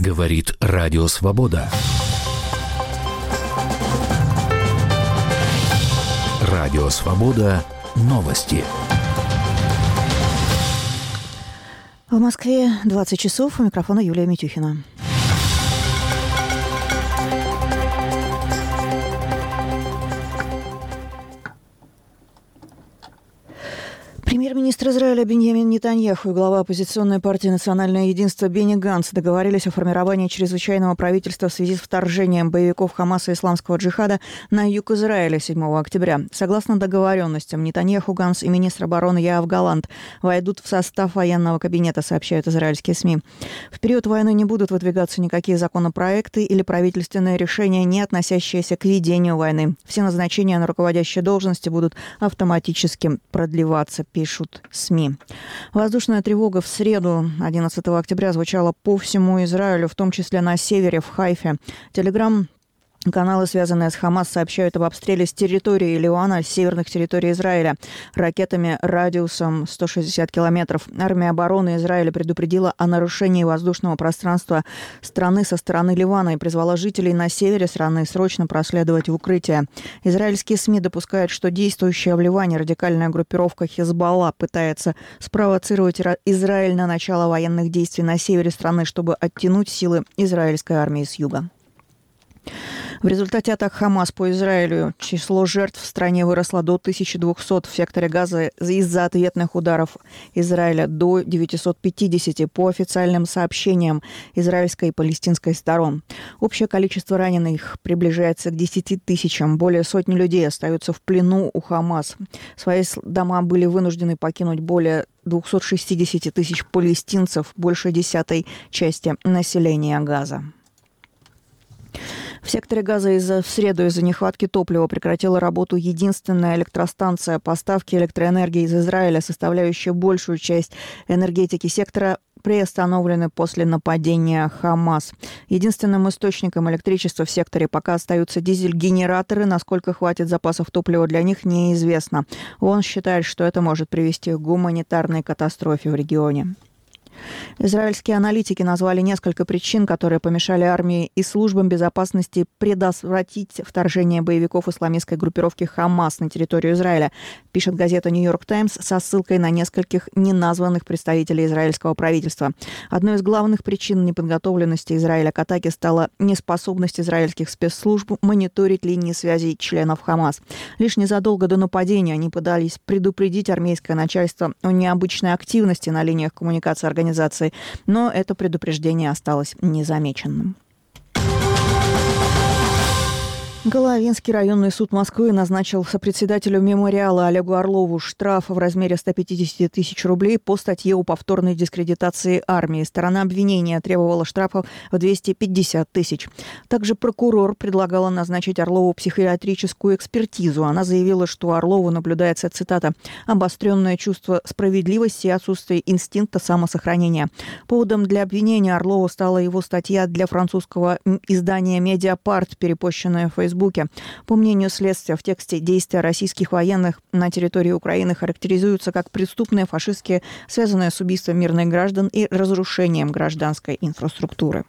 Говорит Радио Свобода. Радио Свобода. Новости. В Москве 20 часов. У микрофона Юлия Митюхина. Премьер-министр Израиля Биньямин Нетаньяху и глава оппозиционной партии «Национальное единство» Бенни Ганц договорились о формировании чрезвычайного правительства в связи с вторжением боевиков Хамаса и Исламского джихада на юг Израиля 7 октября. Согласно договоренностям, Нетаньяху, Ганц и министр обороны Яав Галант войдут в состав военного кабинета, сообщают израильские СМИ. В период войны не будут выдвигаться никакие законопроекты или правительственные решения, не относящиеся к ведению войны. Все назначения на руководящие должности будут автоматически продлеваться, пишут СМИ. Воздушная тревога в среду, 11 октября, звучала по всему Израилю, в том числе на севере, в Хайфе. Каналы, связанные с Хамас, сообщают об обстреле с территории Ливана, северных территорий Израиля, ракетами радиусом 160 километров. Армия обороны Израиля предупредила о нарушении воздушного пространства страны со стороны Ливана и призвала жителей на севере страны срочно проследовать в укрытие. Израильские СМИ допускают, что действующая в Ливане радикальная группировка Хизбалла пытается спровоцировать Израиль на начало военных действий на севере страны, чтобы оттянуть силы израильской армии с юга. В результате атак Хамас по Израилю число жертв в стране выросло до 1200 в секторе Газа из-за ответных ударов Израиля до 950 по официальным сообщениям израильской и палестинской сторон. Общее количество раненых приближается к 10 тысячам. Более сотни людей остаются в плену у Хамас. Свои дома были вынуждены покинуть более 260 тысяч палестинцев, больше 10% части населения Газа. В секторе Газа в среду из-за нехватки топлива прекратила работу единственная электростанция поставки электроэнергии из Израиля, составляющая большую часть энергетики сектора, приостановлены после нападения Хамас. Единственным источником электричества в секторе пока остаются дизель-генераторы. Насколько хватит запасов топлива для них, неизвестно. ООН считает, что это может привести к гуманитарной катастрофе в регионе. Израильские аналитики назвали несколько причин, которые помешали армии и службам безопасности предотвратить вторжение боевиков исламистской группировки Хамас на территорию Израиля, пишет газета «Нью-Йорк Таймс» со ссылкой на нескольких неназванных представителей израильского правительства. Одной из главных причин неподготовленности Израиля к атаке стала неспособность израильских спецслужб мониторить линии связи членов Хамас. Лишь незадолго до нападения они пытались предупредить армейское начальство о необычной активности на линиях коммуникации организации, но это предупреждение осталось незамеченным. Головинский районный суд Москвы назначил сопредседателю мемориала Олегу Орлову штраф в размере 150 тысяч рублей по статье о повторной дискредитации армии. Сторона обвинения требовала штрафов в 250 тысяч. Также прокурор предлагала назначить Орлову психиатрическую экспертизу. Она заявила, что у Орлову наблюдается, цитата, «обостренное чувство справедливости и отсутствие инстинкта самосохранения». Поводом для обвинения Орлову стала его статья для французского издания «Медиапарт», перепощенная в Фейсбуке. По мнению следствия, в тексте действия российских военных на территории Украины характеризуются как преступные фашистские, связанные с убийством мирных граждан и разрушением гражданской инфраструктуры.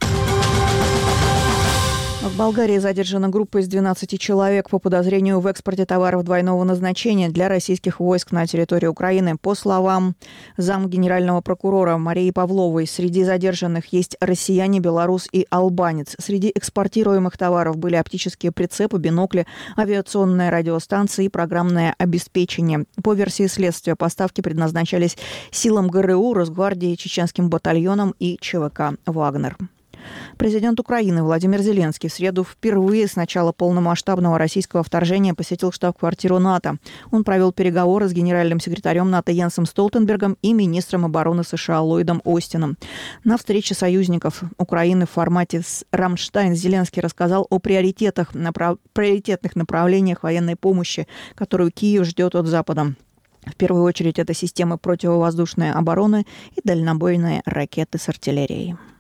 В Болгарии задержана группа из 12 человек по подозрению в экспорте товаров двойного назначения для российских войск на территории Украины. По словам замгенерального прокурора Марии Павловой, среди задержанных есть россияне, белорус и албанец. Среди экспортируемых товаров были оптические прицепы, бинокли, авиационные радиостанции и программное обеспечение. По версии следствия, поставки предназначались силам ГРУ, Росгвардии, чеченским батальонам и ЧВК «Вагнер». Президент Украины Владимир Зеленский в среду впервые с начала полномасштабного российского вторжения посетил штаб-квартиру НАТО. Он провел переговоры с генеральным секретарем НАТО Йенсом Столтенбергом и министром обороны США Ллойдом Остином. На встрече союзников Украины в формате «Рамштайн» Зеленский рассказал о приоритетных направлениях военной помощи, которую Киев ждет от Запада. В первую очередь это системы противовоздушной обороны и дальнобойные ракеты с артиллерией.